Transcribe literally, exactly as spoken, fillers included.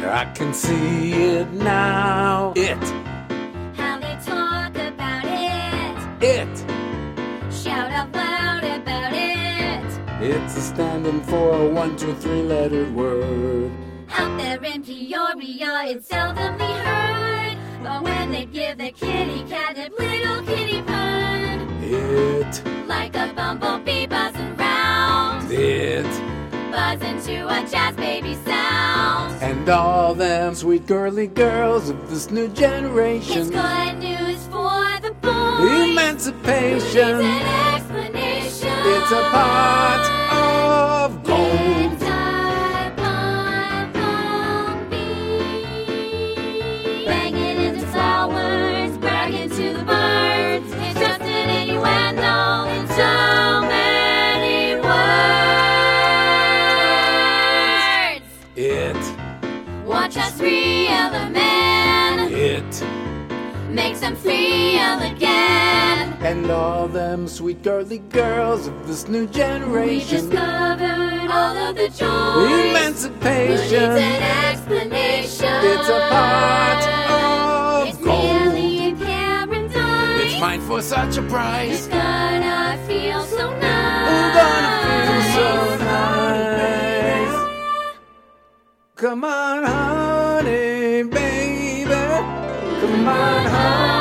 I can see it now. It. How they talk about it. It. Shout out loud about it. It's a standing for a one, two, three lettered word. Out there in Peoria, it's seldomly heard. But when they give the kitty cat a little kitty purr, It. like a bumblebee buzzing round, It. buzzing to a jazz baby sound. And all them sweet girly girls of this new It's generation. good news for the boys. Emancipation. It's an explanation. It's a pot of gold. It's a bumblebee. Banging into flowers, bragging to the birds. It's just an innuendo in so many words. It. Watch us reel them in, It. makes them feel again. And all them sweet girly girls of this new We generation. discovered all of the joys. Emancipation. But it's an explanation. It's a pot of It's gold. nearly in paradise. It's mine for such a It's price. gonna feel so nice. We're gonna feel so nice. Come on, honey, baby. Come on, honey.